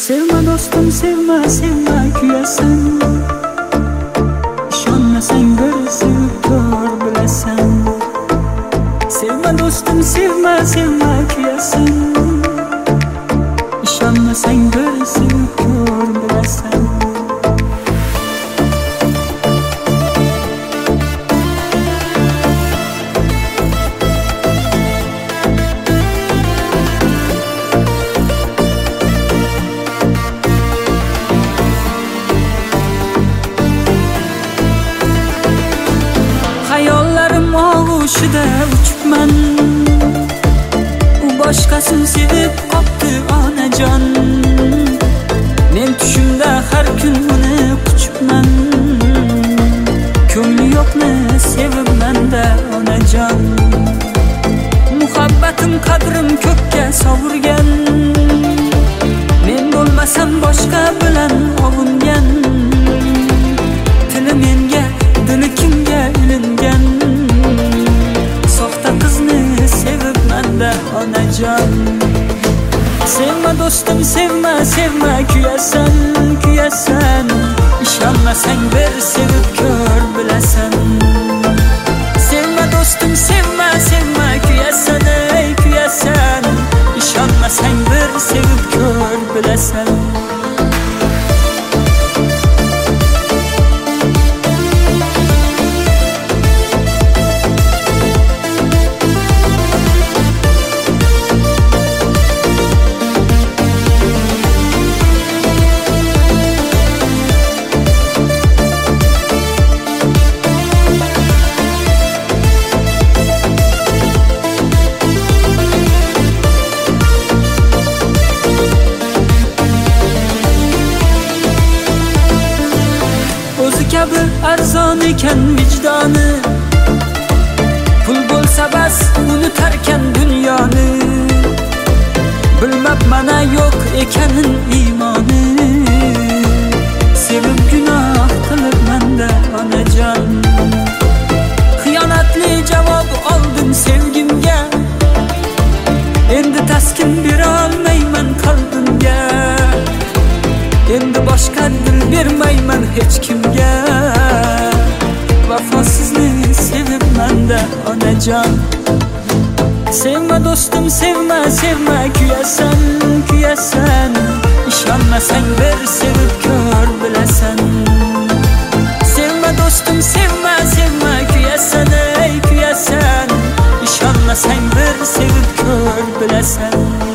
Sevme dostum sevme sevme kuyasan. İşonmasang bir sevib ko'r bilasan. Sevme dostum sevme sevme kuyasan. İşonmasang bir sevib ko'r bilasan. Hayollarim og'ushida uchibman. U boshqasini sevib qopti onajon. Men tushimda har kun uni quchibman. Ko'ngli yo'qni sevibman-da onajon. Muhabbatim qadrim ko'kka sovurgan. Men bo'lmasam boshqa bilan ovungan. Tili menga, dili kimga ilingan. Soxta qizni sevibman-da onajon. Sevme dostum sevme sevme kuyasan kuyasan. İşonmasang bir sevib ko'r bilasan. Sevme dostum sevme sevme kuyasan ey kuyasan. İşonmasang bir sevib ko'r bilasan. O'zi kabi arzon ekan vijdoni. Pul bo'lsa bas unutarkan dunyoni. Bilmabman yo'q ekanin iymoni. Sevib gunoh qilibman-da onajon. Xiyonatli javob oldim sevgimga. Endi taskin bera olmayman qalbimga. Endi boshqa dil bermayman hech kimga. Vafosizni sevibman-da onajon. Sevme dostum sevme sevme kuyasan kuyasan. İşonmasang bir sevib ko'r bilasan. Sevme dostum sevme sevme kuyasan ey kuyasan. İşonmasang bir sevib ko'r bilasan.